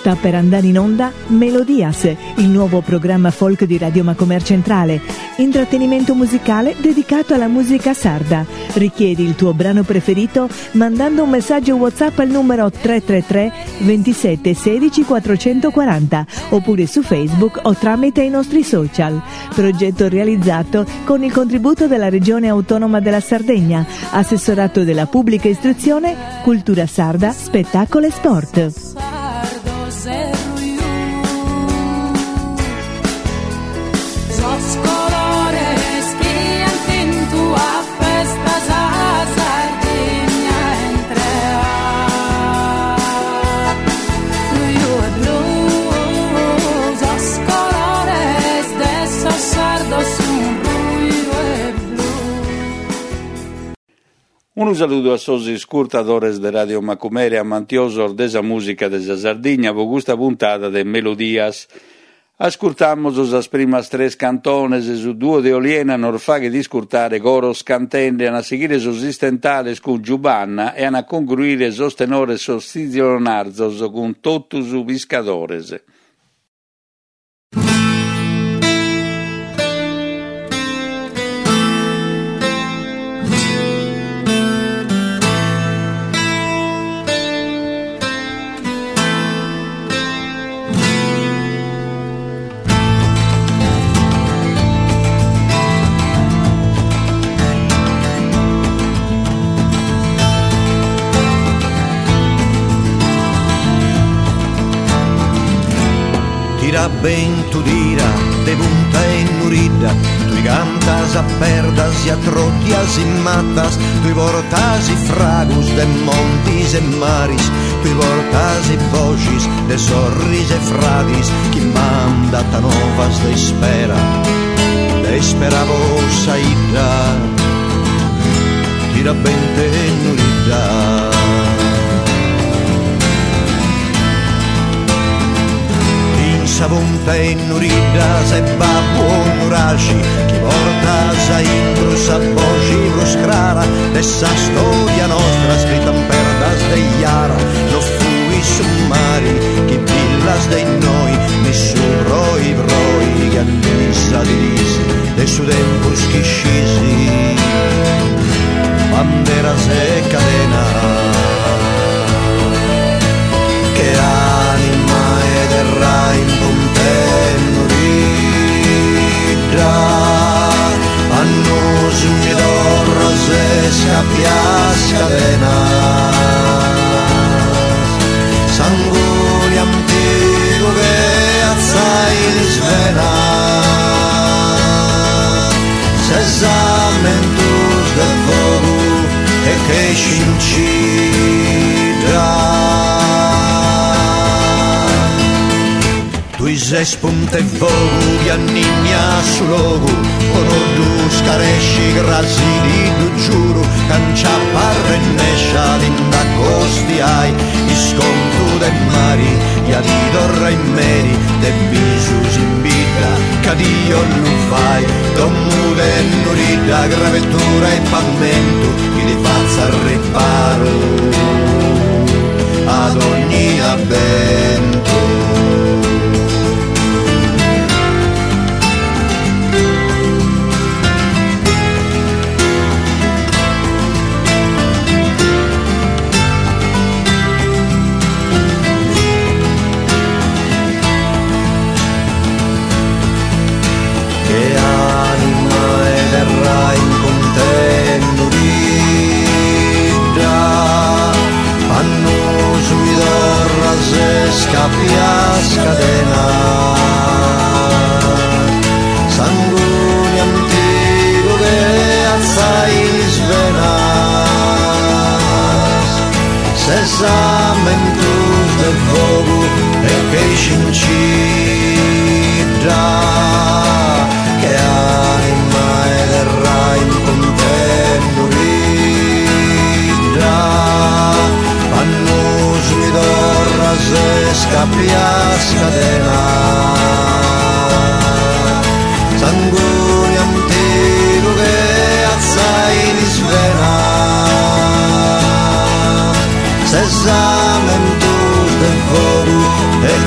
Sta per andare in onda Melodias, il nuovo programma folk di Radio Macomer Centrale, intrattenimento musicale dedicato alla musica sarda. Richiedi il tuo brano preferito mandando un messaggio WhatsApp al numero 333 27 16 440 oppure su Facebook o tramite i nostri social. Progetto realizzato con il contributo della Regione Autonoma della Sardegna, Assessorato della Pubblica Istruzione, Cultura Sarda, Spettacolo e Sport. Un saluto a todos los escuchadores de Radio Macomer, amantiosos de esa música de esa Sardegna, vos gusta puntada de Melodías. Ascoltamos las primas tres cantones e su duo de Oliena norfaghe di scurtare coros cantende a seguire sus istentales con Giubanna e a concluire sos tenores sostituzionarzos con totus piscadores. Tira ben tu dira, de punta en nurida, tu cantas a perdas y a trotias y matas, tu portas y fragus de montis e maris, tu portas y vocis de sorris e fradis, chi manda ta novas de espera vos aida, tira ben te nurida. Savonta e nuridas e babbo nuraci, chi portas a indrus a voci bruscrara, dessa storia nostra scritta in perdas de iara, no fui summari, chi pillas de noi, nessun broi, che annisa di risi, de su tempus chi scisi, banderas e cadena, che anima e terra in annus mi dorros e scapias cadenas, sanguini antico che azzai di svena, sesamentus del fuoco e che scincida. Se spunte vogu di anninnia su logu, con scaresci grasini du giuro, cancia parrennescia d'inda costi ai, iscontu de mari, ya di dorra in meri, de bisus in vita, cadio lu fai, domu de nurida, gravettura e pavimento, che ti faccia riparo ad ogni avvento. Scapias cadena, sanguini antico che azzai svenas, sesamentus del fuoco e che scincida, che anima e terra in contenurida, annus mi dorras e scapias cadena, sanguini antico che azzai di svena, sesamentus del fuoco e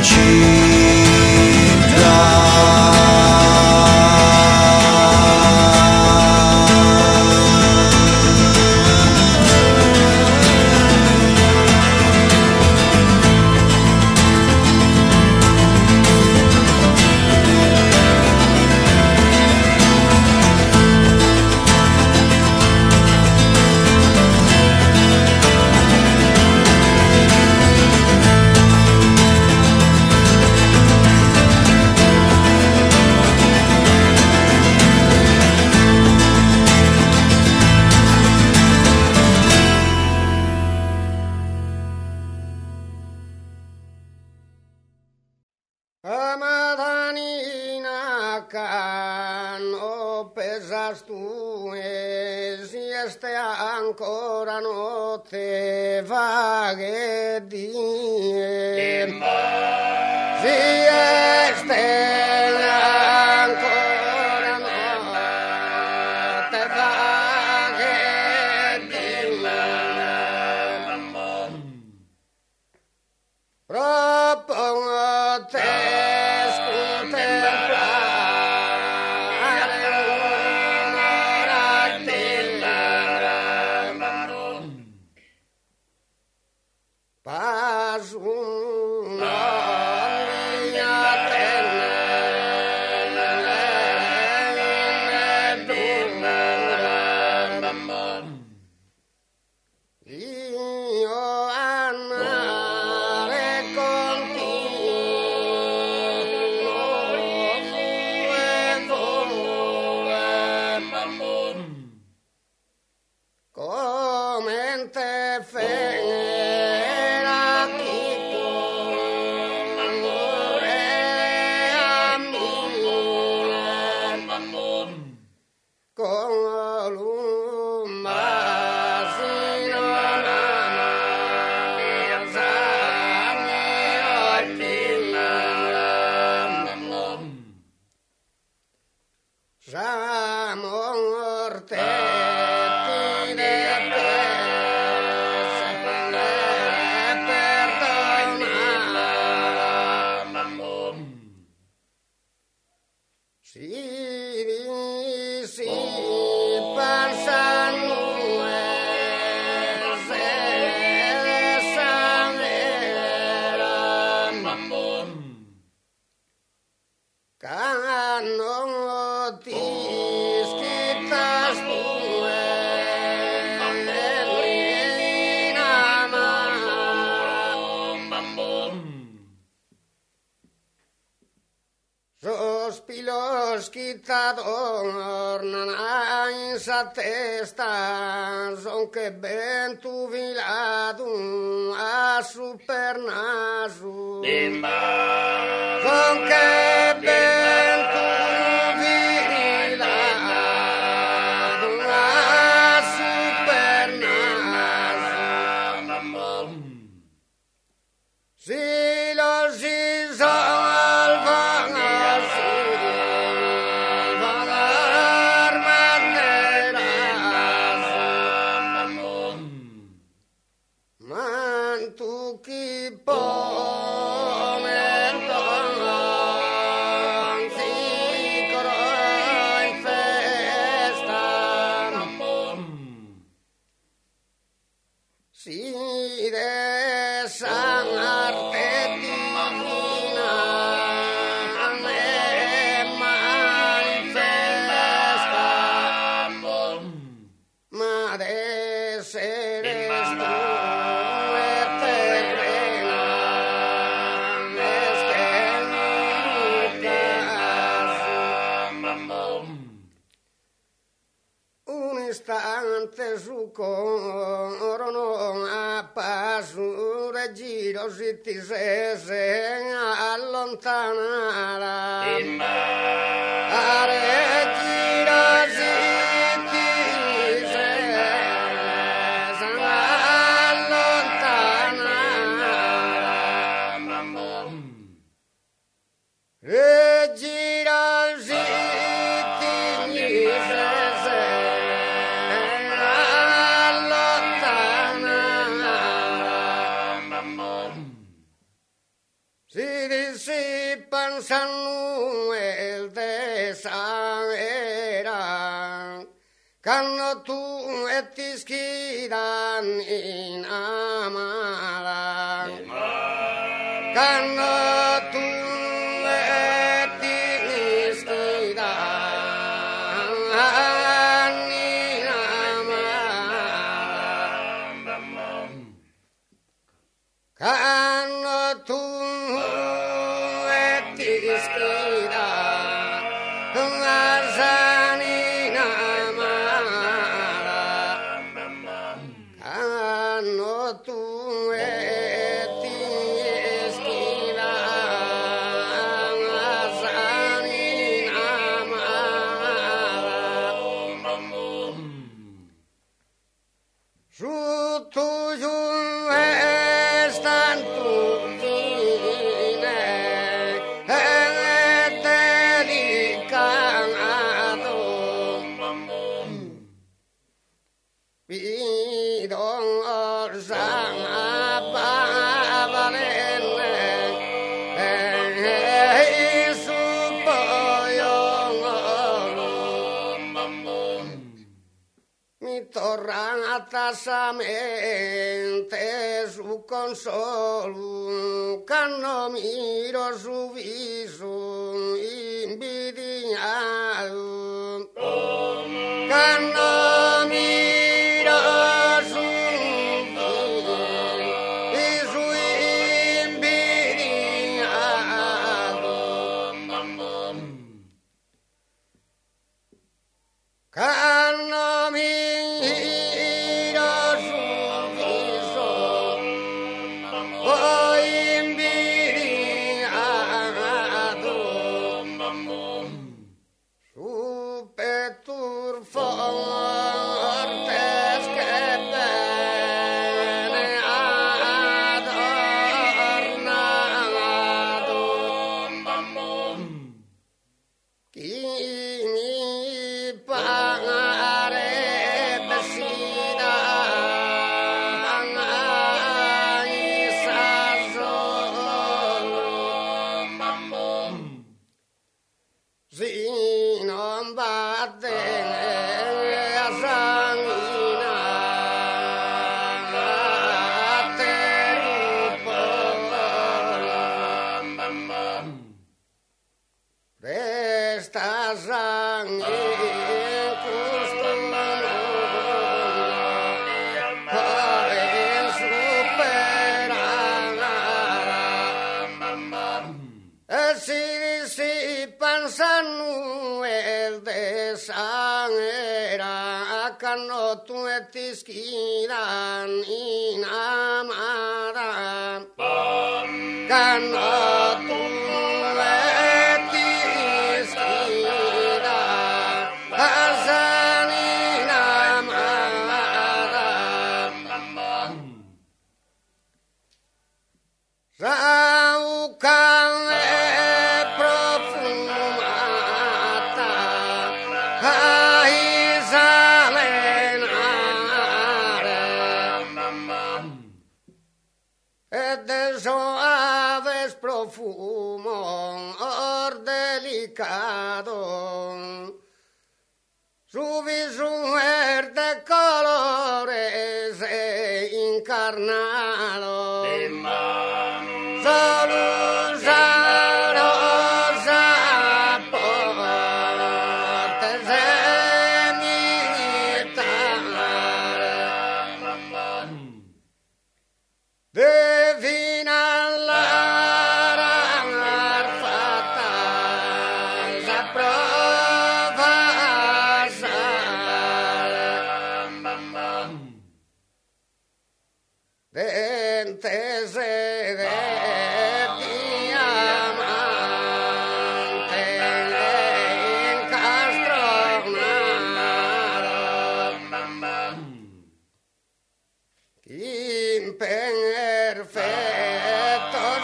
Ancora notte vaghe di sieste ancora notte vaghe di propongo te tornano in sa testa, son che ben tu viladu a super nasu, son che ben tu viladu a super nasu, si lo si su corono a passo da giro si ti se allontanara a giro si ti se allontanara e giro si ti se si disipan Samuel de Saera, karena tu etis kidan in amala, karena tu etis kidan in amala, karena tu etis kidan ngasani namala, karena tu etis kidan ngasani namala, su tuju estan tu fine bidong sang apa valene supaya mitorang atasamente su consolu canno miro su viso invidiato canno miro su viso invidiato canno miro su viso invidiato su petur fortes che bene adornato chi mi pagherebbe sida isa solo si non batte a sanguina resta sangue si Samuel de Saera karena tu etis kidan in amara karena tu etis kidan asan in amara saukang suaves profumo or delicado su viso de colores encarnado solo rosa portes devina larangar fatal sa prova dentes de diamante encastronado imperfectos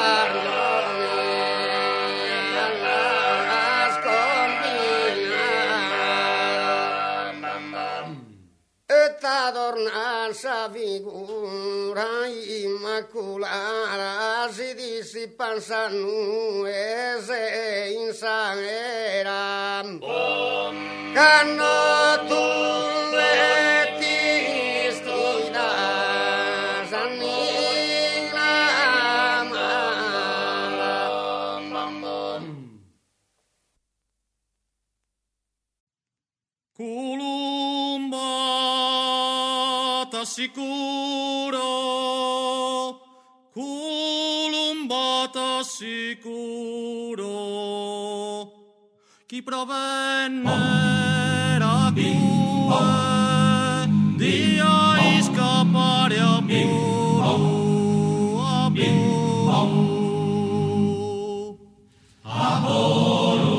armonías combinadas et adornanza figura Natura immaculata si dissi pensano e se insera canno tu letti stuida sannina mala Culumba t'assicuro, Culumba t'assicuro, chi provenne era cue, dia scappare a Buru, a Buru, a Buru.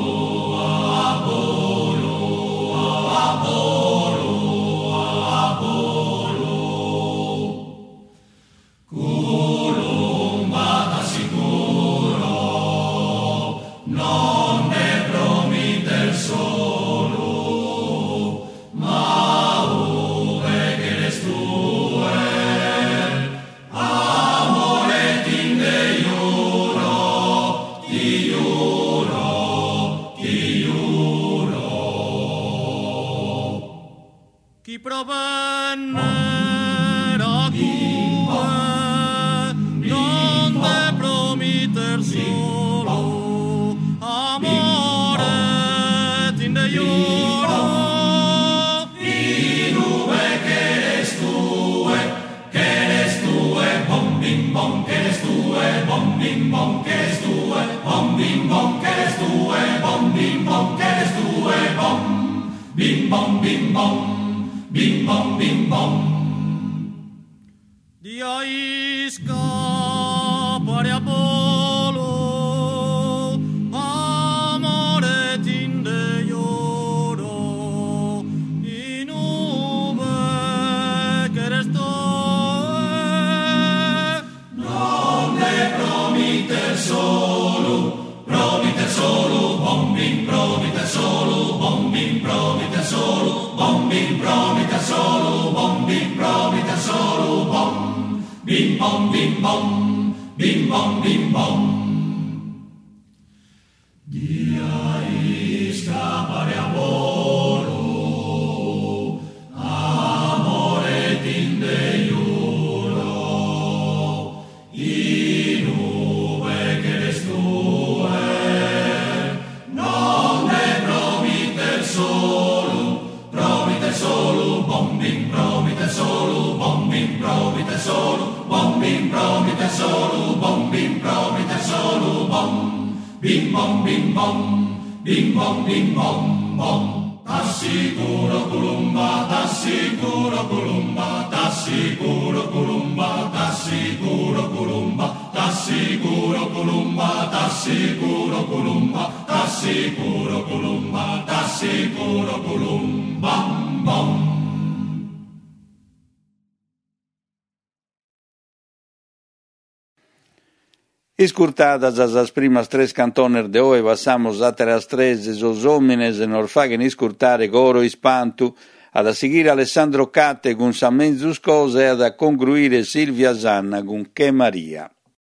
Chi provenne da cue, non te prometter solo amore tinde giuro. I nube che les tue, bom bim bom che les tue, bom bim bom che les tue, bom bim bom che les tue, bom bim bom che les tue, bom bim bom bim bom. Bim bom bim bom. Dia scappare a volo, amore tinde lloro, in nube che restò. Non ne promite solo, bom bim promite solo, bom bim promite solo, bom bim promite solo, bom bim promite solo, bom bim bom bim bom, bim bom bim bom. Dia scappare a volo, amore tinde giuro, in nube che les tue, non ne promite solo, bom bim promite solo, bom bim promite solo, bom bim promite solo, bom bim promite solo, bom bim bom bim bom, bim bom bim bom bom. T'assicuro Culumba, t'assicuro Culumba, t'assicuro Culumba, t'assicuro Culumba, t'assicuro Culumba, t'assicuro Culumba, t'assicuro Culumba, t'assicuro Culumba, bom. Iscurtadas as primas tres cantones de hoy passamos a as tres esos homines e nos faghen iscurtare coro ispantu, ad a seguire Alessandro Catte con sa menzus cose e ad a concluire Silvia Sanna con Che Maria.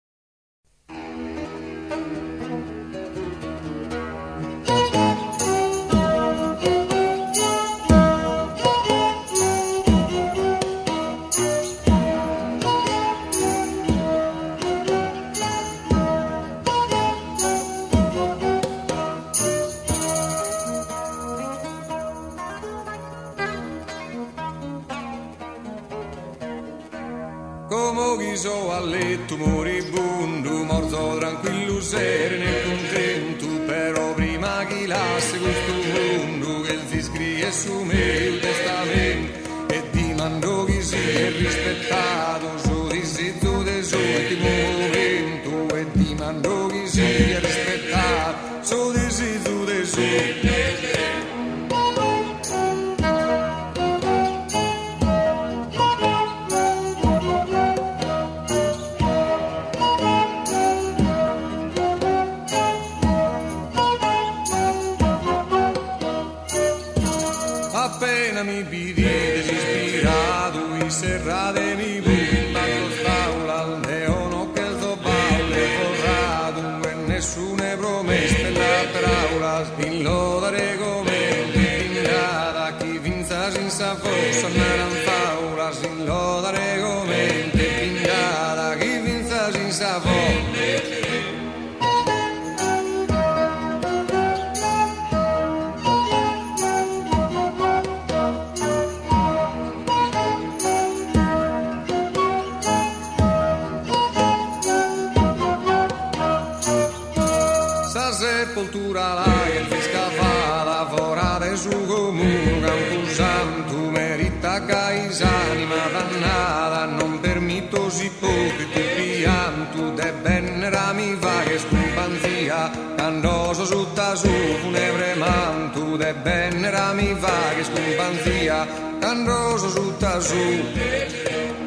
Come chiso a letto moribondo, morto tranquillo, sereno e contento, però prima che lasci questo mondo, che si scrive su me testamento, e ti mando che sia rispettato, so di sito del suo ultimo momento, e ti mando che sia rispettato, so di sito del suo. Appena mi vidi desisperato, in serrate mi buttano Savò. Sepoltura là che fisca fa lavorare su comune Campo Santo merita caisani ma dannata non permetto si pochi tu pianto de bennera mi va che scumpanzia candoso sutta su funebre manto de bennera mi va che scumpanzia candoso sutta su.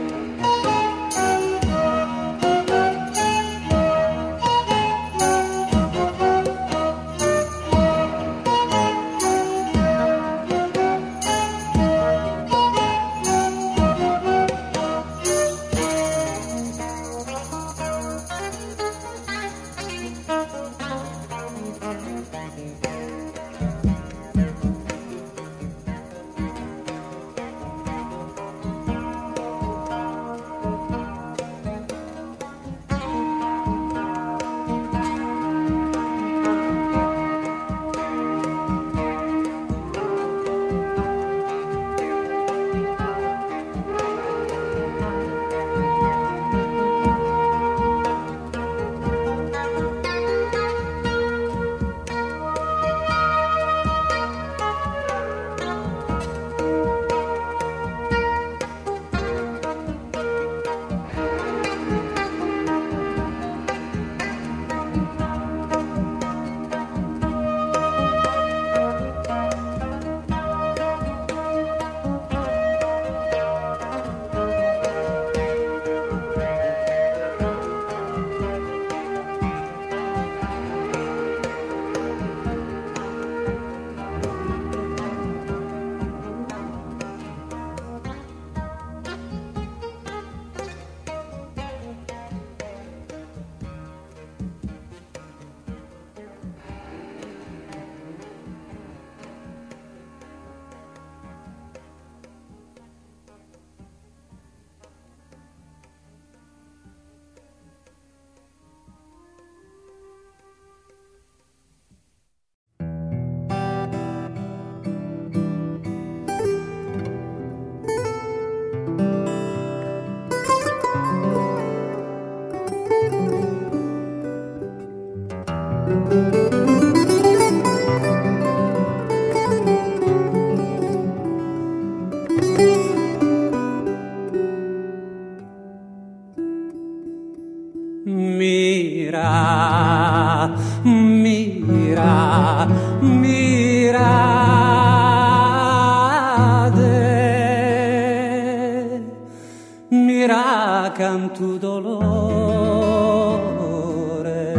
Mira, mira, mirade, mira canto dolore,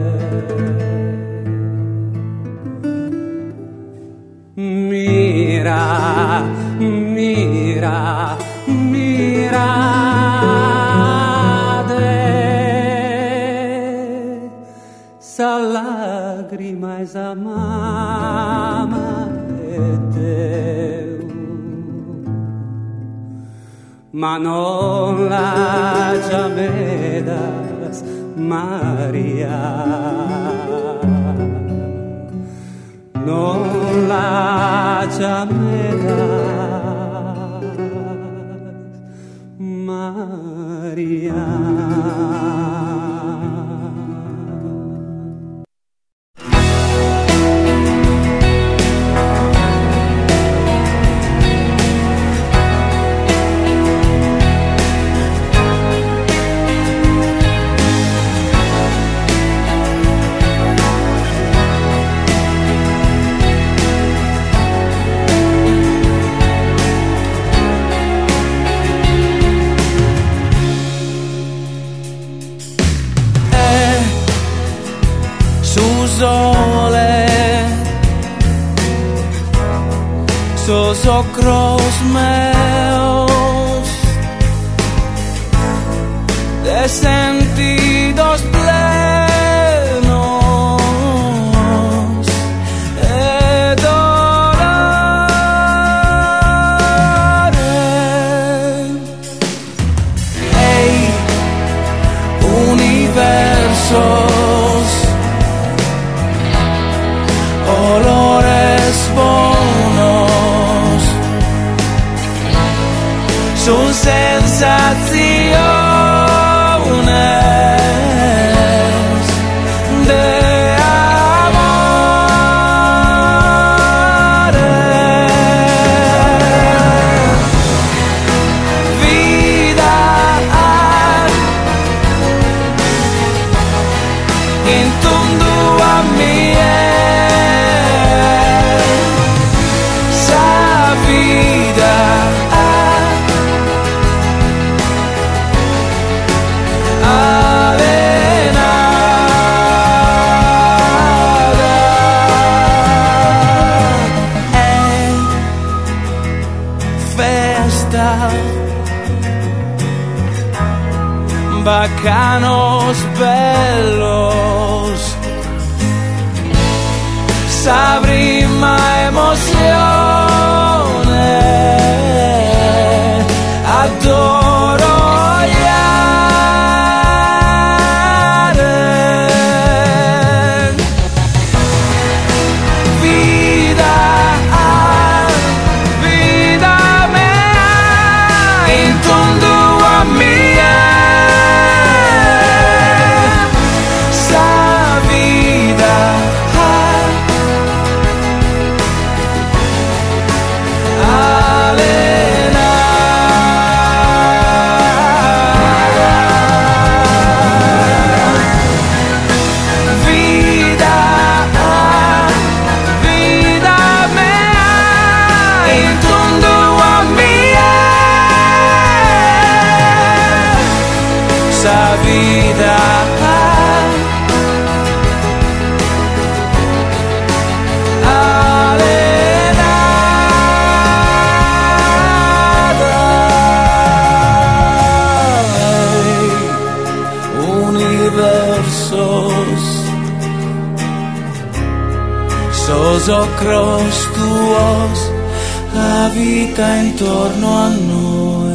mira, mira, mira. Sa lagrima esa mama e teu, ma non la llamedas Maria, non la llamedas Maria. Sos ocros meus de sentidos plenos e dolores. Ei, versos, olores buenos, son sensaciones de amor. Vida intorno a me, sa vida bacanos bellos, sabrima emozione, adoro odiare. Vida, vida mea, intorno a me. Ojos tuos, la vita intorno a noi.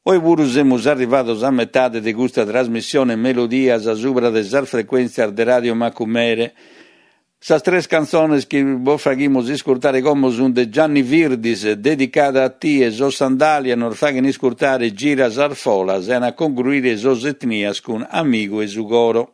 Oi pure siamo arrivati a metà di questa trasmissione Melodias a subra delle frequenze de Radio Macumere. Sas tres canzoni che vi facciamo ascoltare come sono di Gianni Virdis, dedicata a te e so sandalia, non facciano ascoltare Gira Sarfolas e a concluire sos etnias con Amigo e Sugoro.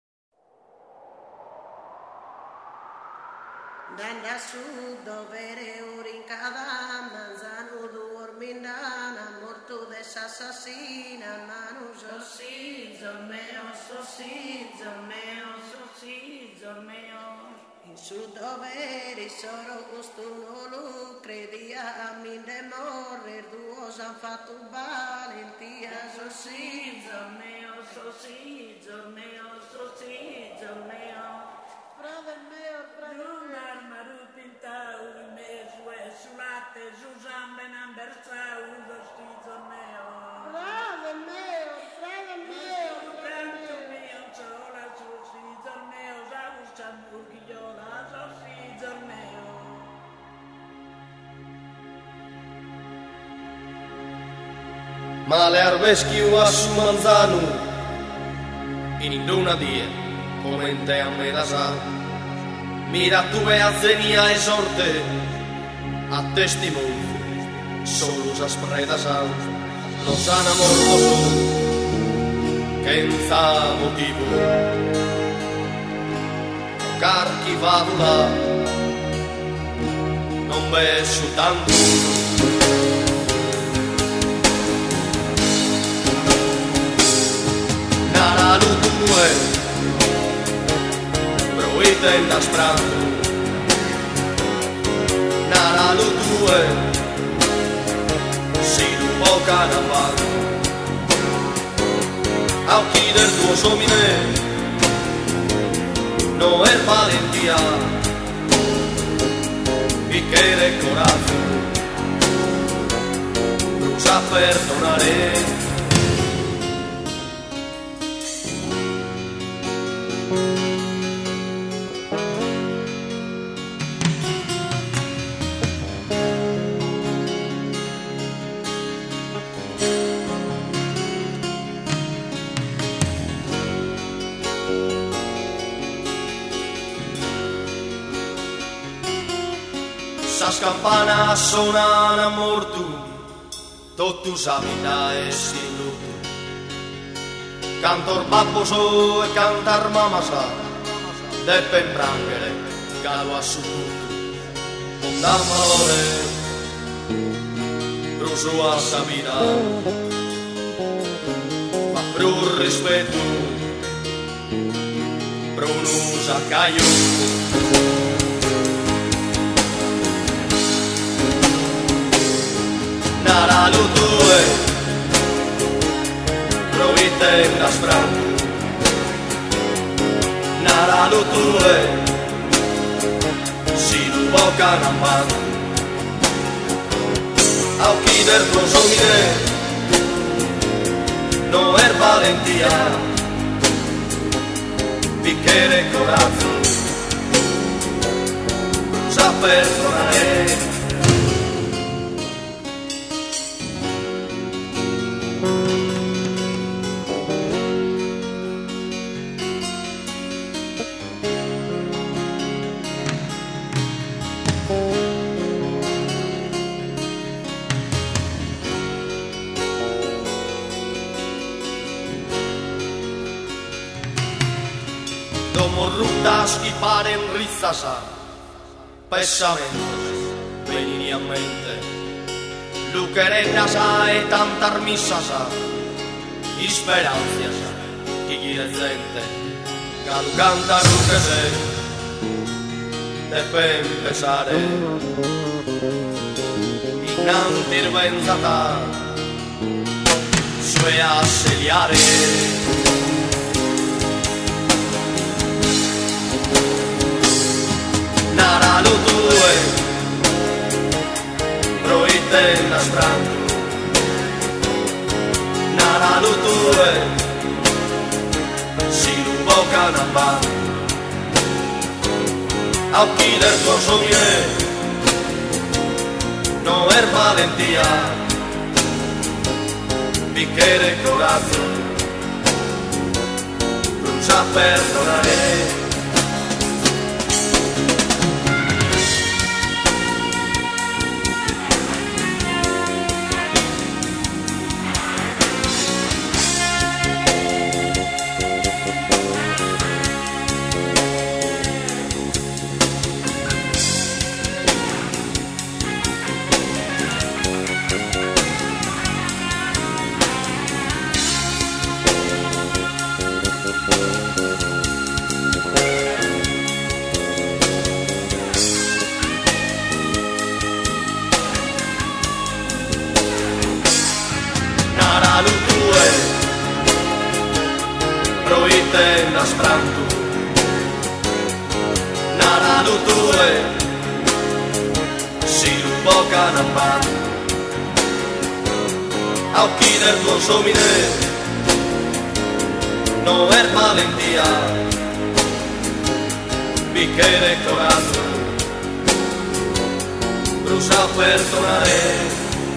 Danda su dovere urincada, manzano dormindana, morto de assassina, manu sossi, zormeo, sossi, zormeo, sossi, zormeo. In su dovere solo costuno credia a min de morrer, duos han fatto valentia, sossi, zormeo, sossi, zormeo, sossi, zormeo. Frate meo, Lunar maru pintau, mesu e sulate, Susan benambersau, dosti zorneo. Frate meo, canto mio, sola, sosi zorneo, zaustan burghiola, sosi zorneo. Ma le arbeschiu a su manzano, in una die, come in te a me da sa. Mira tu e a zenia e sorte, a testimoni, solo sa spreda sa, non sana morto su, che non sa motivo, carchi vado là, non beso tanto. Nara lu tue, proite da spranto, nara lu tue, si tu poca na va, a occhi del tuo somine, no è valentia, bicchiere coraggio, non sa perdonare. Sas campanas sonan a mortu, totu sa vita e sin luto. Cantor babboso e cantar mamasa, de pembrangere, calo a su tutto. Non dà valore, pro sua sa vita, ma pro rispetto, pro non sa caio. Nara lu tue, provite da spranto, nara lu tue, si tu boca na mano, a occhi del tuo somine, no è valentia, bicchiere coraggio, sa perdonare. Rutas y paren rizasa, pensamientos venini a mente, luqueretas e tantas misasa, speranzas que quiere gente, cal canta que sé, de empezare, y nantir benzata, sue a seliare. Nara lu tue, proite na spranto, nara lu tue, si lu boca na va, a occhi del tuo somine, no è valentia, bicchiere corazzo, brucia perdonare. Sprantu Naralu tue si lupoca na pan a occhi del tuo somine no è valentia bicchiere corazzo brucia perdonare.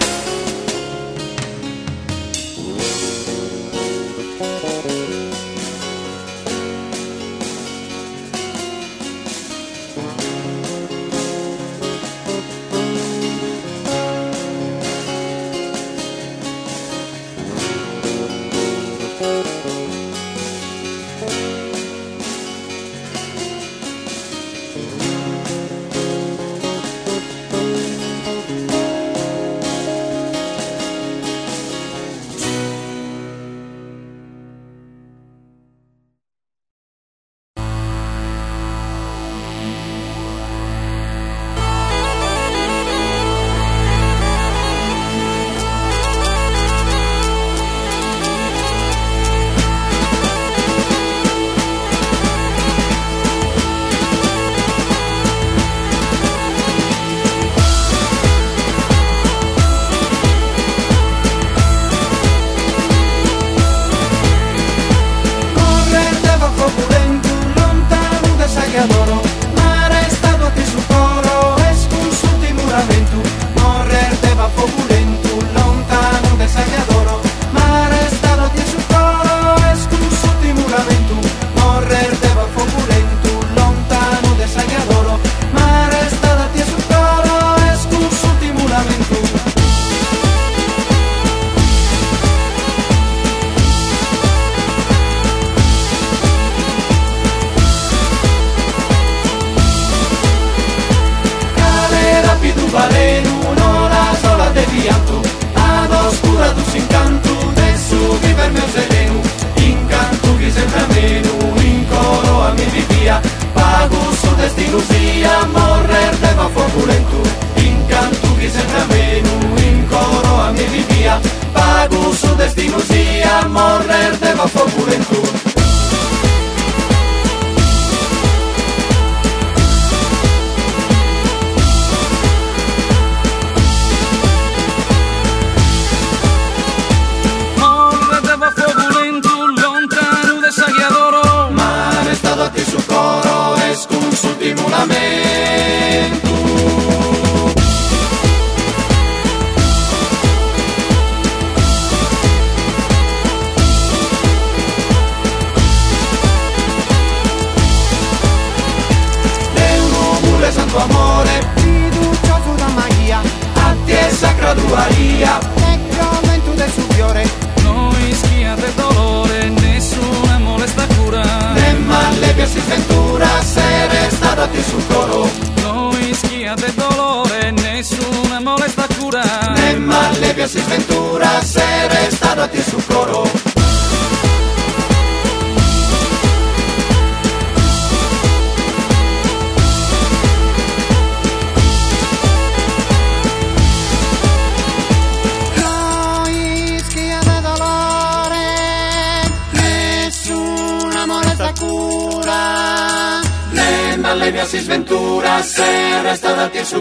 Si sventura se resta dati su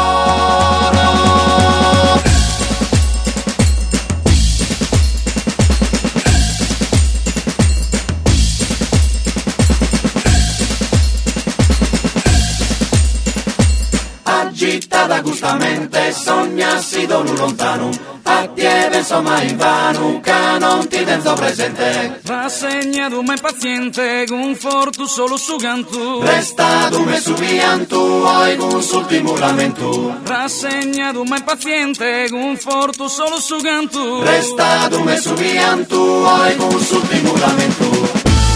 coro. città gustamente sognassi dolu lontano, a tieve insomma in vano, che non ti tenzo presente. Rassegnato ma impaziente, conforto solo su canto. Restato me su viantu, oi con s'ultimo lamento. Rassegnato ma impaziente, conforto solo su canto. Restato me su viantu, oi con s'ultimo lamento.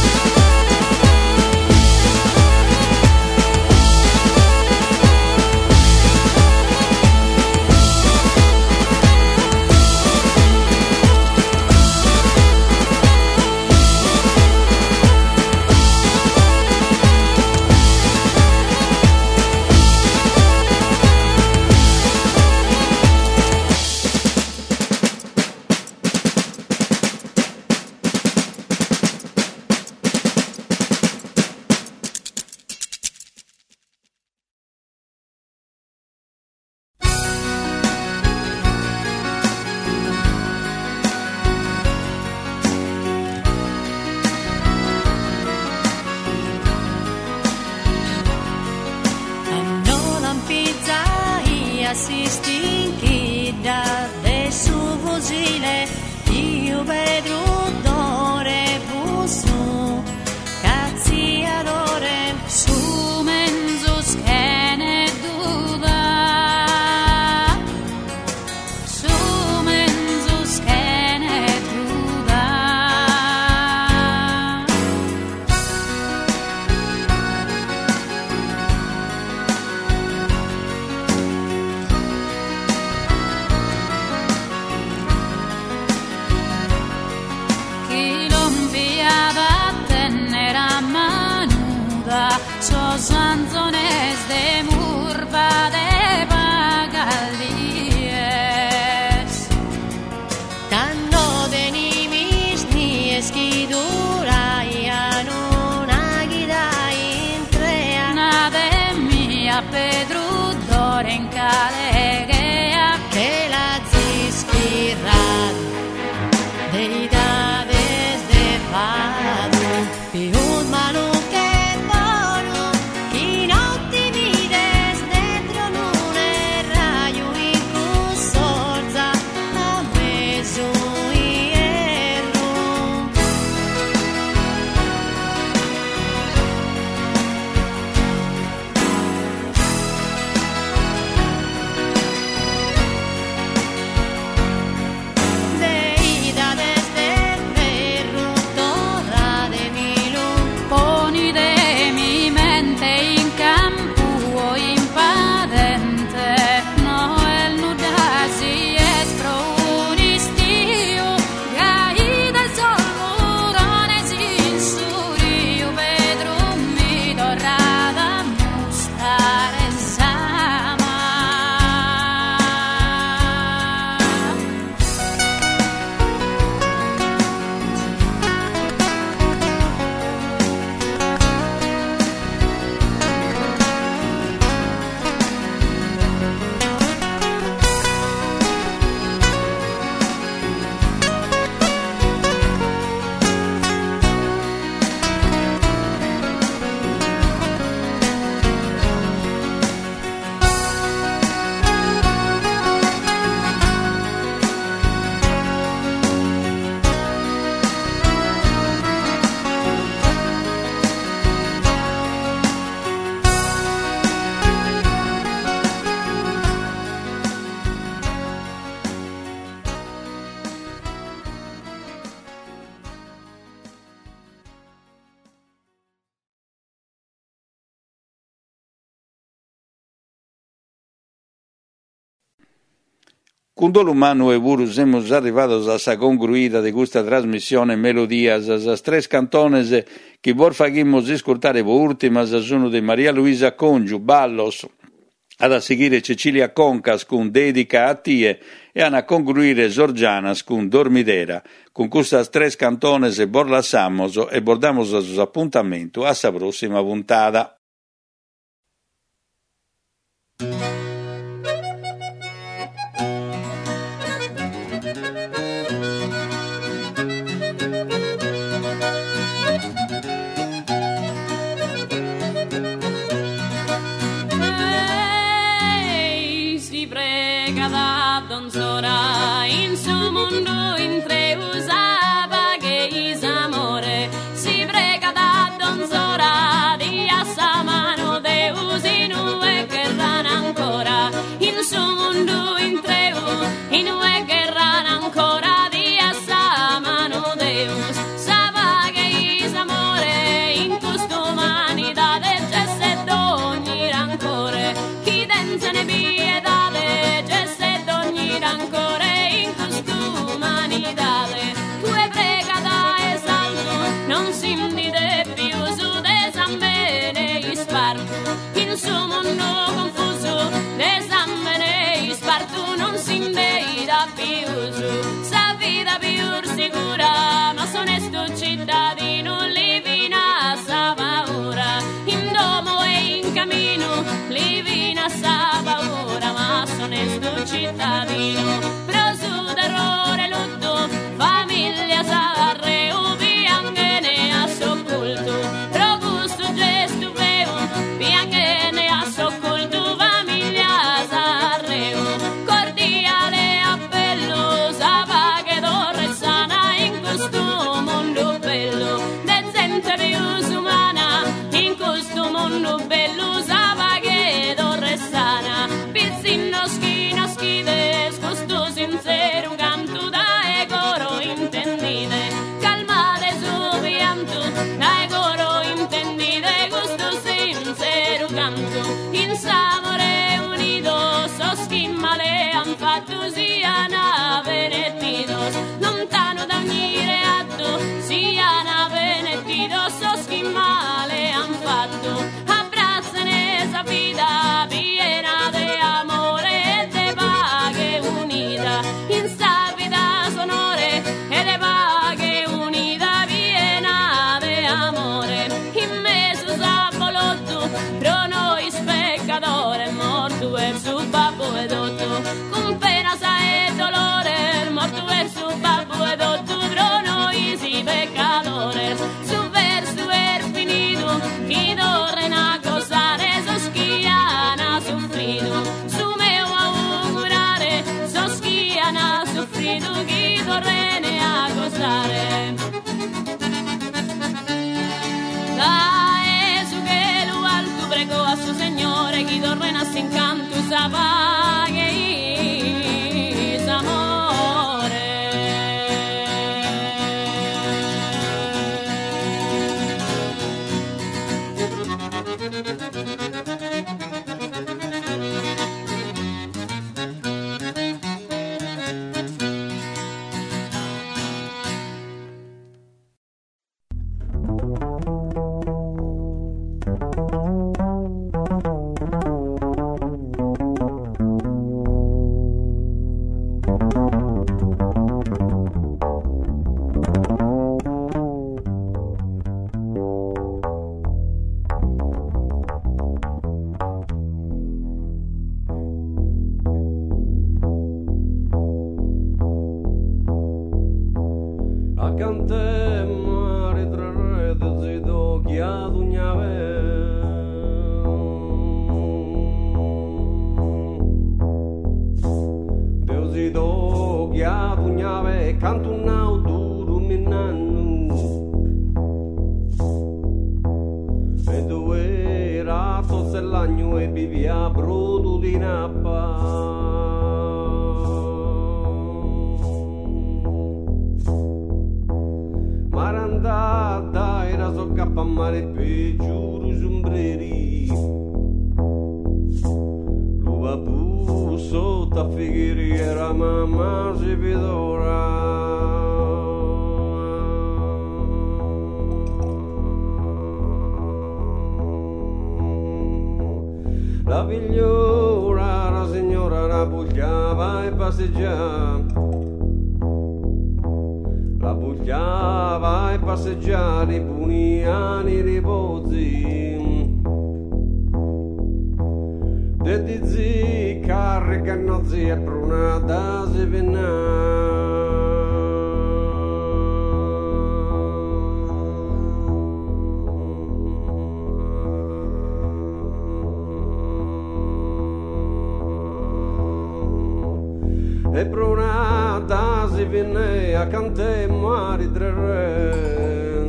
Con l'umano e vuru siamo arrivati a concluida di questa trasmissione Melodias, a tre cantones che vor fagimos ascoltare per ultima sono di Maria Luisa Congiu, Ballos, ad a seguire Cecilia Concas con Dedica a Tie e a concluire Sorgianas con Dormidera. Con queste tre cantones e borlassamos e bordamos appuntamento a sa prossima puntata. brega da donzora in su mondo in tre usava che isamore si brega da donzora di assa mano de usinu e che rana ancora in su mondo in tre in e che rana ancora di assa mano de usava che isamore in costumanità de gesse d'ogni rancore chi denze ne piedade gesse d'ogni rancore in costumanità tue prega da esalto non si indide più su desambene isparto in suo mondo confuso desambene isparto non si indeida più su sa vita più sicura ma sonesto cittadino livina sa paura in domo e in cammino livina sa paura ma sonesto cittadino prosu terrore lutto famiglia sarre piangene a socculto robusto gesto veo piangene a socculto famiglia sarre cordiale appello sava che torre sana in questo mondo bello de gente più umana in questo mondo bello sava che torre sana pizzino schina schide scosto sincero canto da coro intendite calmate su pianto da coro intendite gusto sincero canto in sapore unito so schimmale han fatto siano venetidos lontano da ogni reato siano venetidos so schimmale han fatto abbracciane sa vita piena de amore e de paghe unita in sa vita sonore e de paghe unita piena de amore in mezzo sa bolotto pro noi peccatore morto e su babbo e dotto con pena sa e dolore morto e su babbo e dotto pro noi si peccatore su verso er finito chi torna a cosare so schiana soffrito su meo augurare so schiana soffrito chi torna a cosare da su che lo alto prego a suo Signore chi torna sin canto sava che is amore Accantemmo ritrarrete zito chi ad ugnave Deus zito chi ad ugnave canto un duro minnannu e dove rato sellagno e vivia bruto di nappa Marandata era so cappa mare pe giuro sombreri Luva busso ta figiri era mamma si vedora La figliora, la signora la pugliava e passeggiava La bugliava e passeggiare i puniani riposi De di zi carica no zia brunata si e pronata si viene a cantare mari tre re.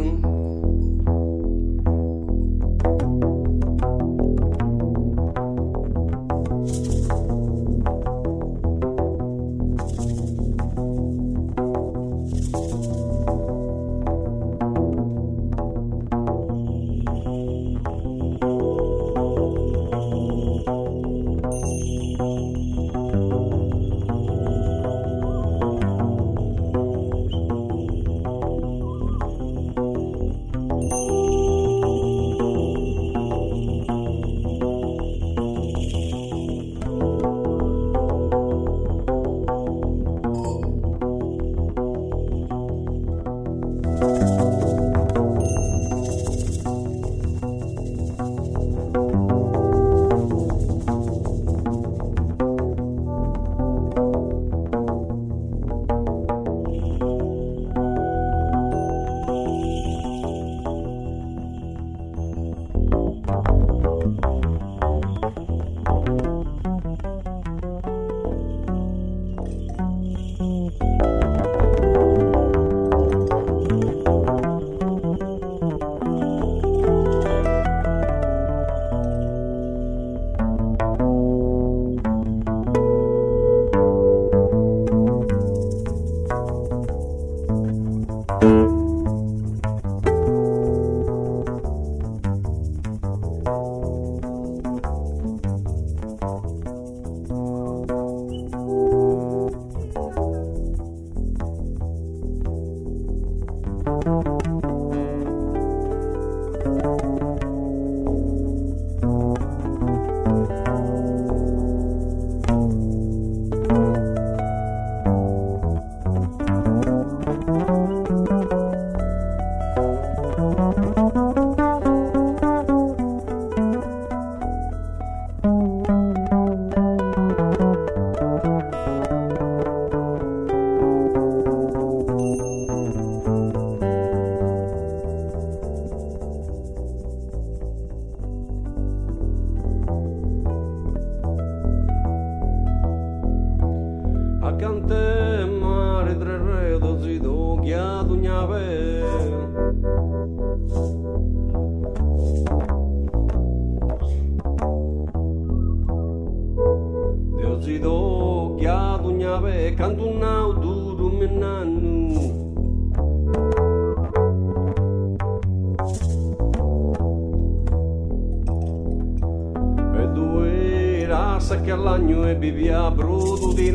Che all'agno e bivia bruto di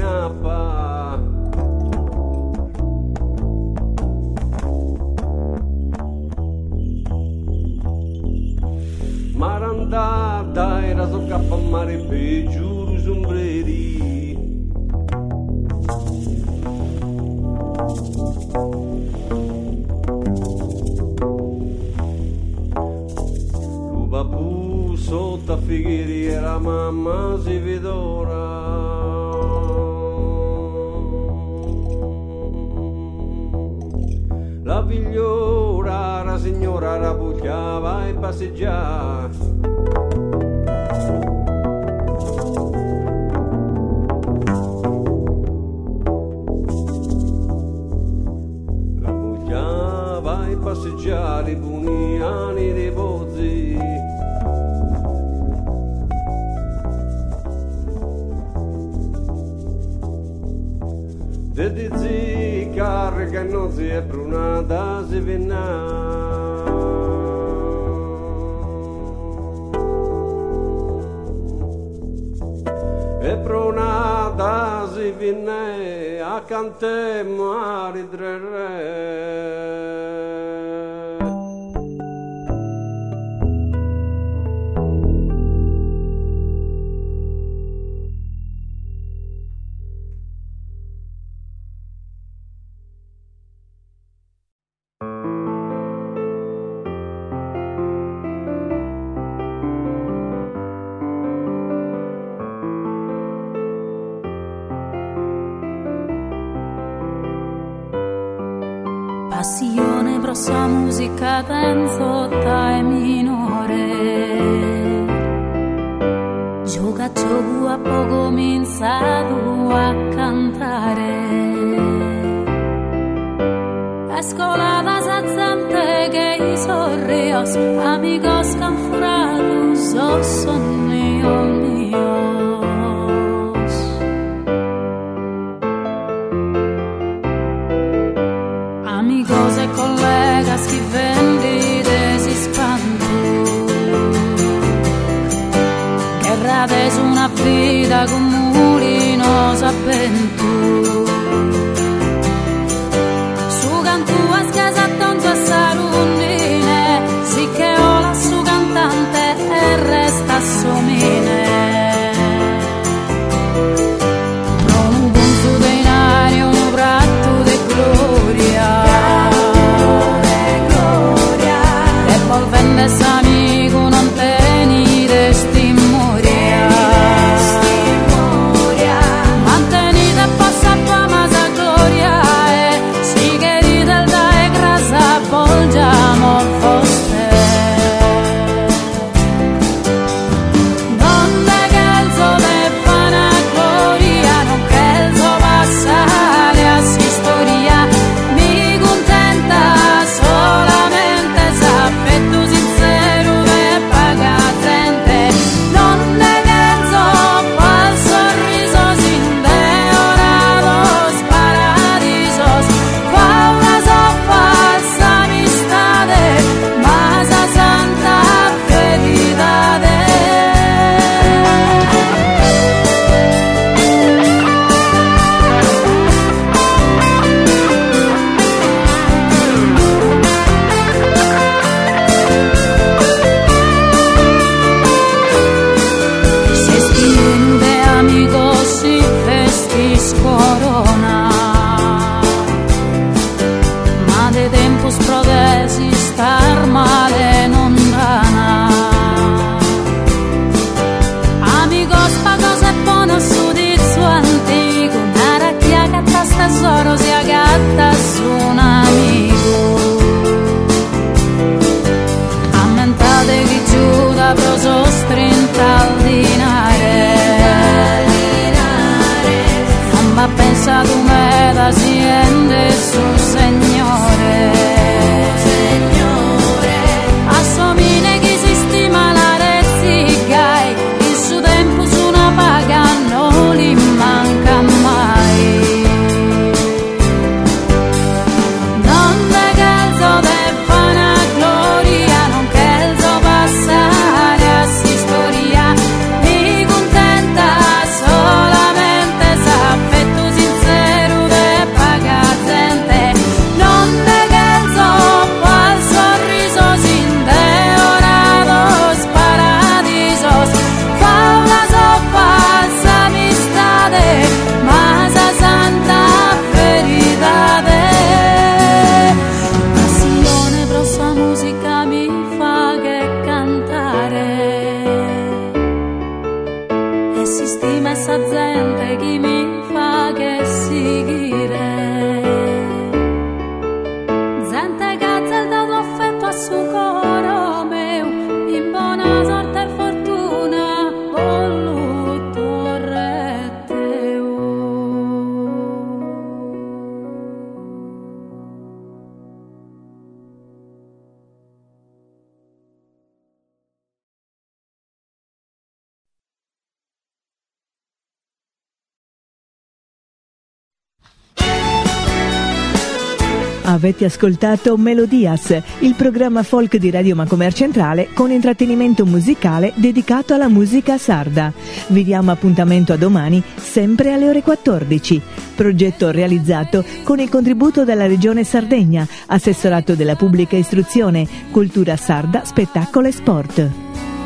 nappa marandata era so cappa mare pe giuro sombreri ruba pu sotto a fighieri era mamma si vedora la figliora la signora la bucchiava e passeggiava la bucchiava e passeggiava i buoni anni dei pozzi. De dizi carga non si è brunata si vinna e brunata si vinne a cante mari tre re. Passione prossa musica tenzotta e minore, gioca Saccio a poco cominciato a cantare. Escolada sazzante che i sorrios, amigos canfurados, son míos. Amigos e colegas que vendi desespanto, errades una vida con murinos avventu. Su cantuas che s'attonzo a sarundine, sì che ho la su cantante e resta somine. Prono un su denari, un bratto de gloria, e volvende s'amico non tenire stimoria. Mantenite e passa fama sa gloria, e si che ride il da e grasa volgiamo foste. Donde che il sole fa una gloria, non che il sole passare a si storia. Mi contenta solamente s'affetto sincero e pagazente. Donde che il sole fa il sorriso sin deorados paradisos. Fa una so falsa amistade, ma sa santa feridade. Se spien de amigos si festis corona, ma de tempus prodesi star male non dana. Amigos pagos e ponos su dizzo antico, una racchia che tas tesoro si agatta su un amico. Ammentate chi giuda proso strinta al dinare, non va pensato me da siende su Signore. Assomine chi si stima la rezzica, il suo tempo su una paga non li manca mai. Donde che il sole fa una gloria, non che il sole passare a si storia. Mi contenta solamente s'affetto sincero e pagazente. Donde che il sole fa il sorriso sin deorados paradisos. Fa una so falsa amistade, ma sa santa feridade. Passione per sa musica mi fa che cantare, e si stima essa gente chi mi fa che seguire. Gente che ha dato affetto a suo coro meu, in buona sorte e fortuna voluto retteu. Avete ascoltato Melodias, il programma folk di Radio Macomer Centrale con intrattenimento musicale dedicato alla musica sarda. Vi diamo appuntamento a domani, sempre alle ore 14. Progetto realizzato con il contributo della Regione Sardegna, Assessorato della Pubblica Istruzione, Cultura Sarda, Spettacolo e Sport.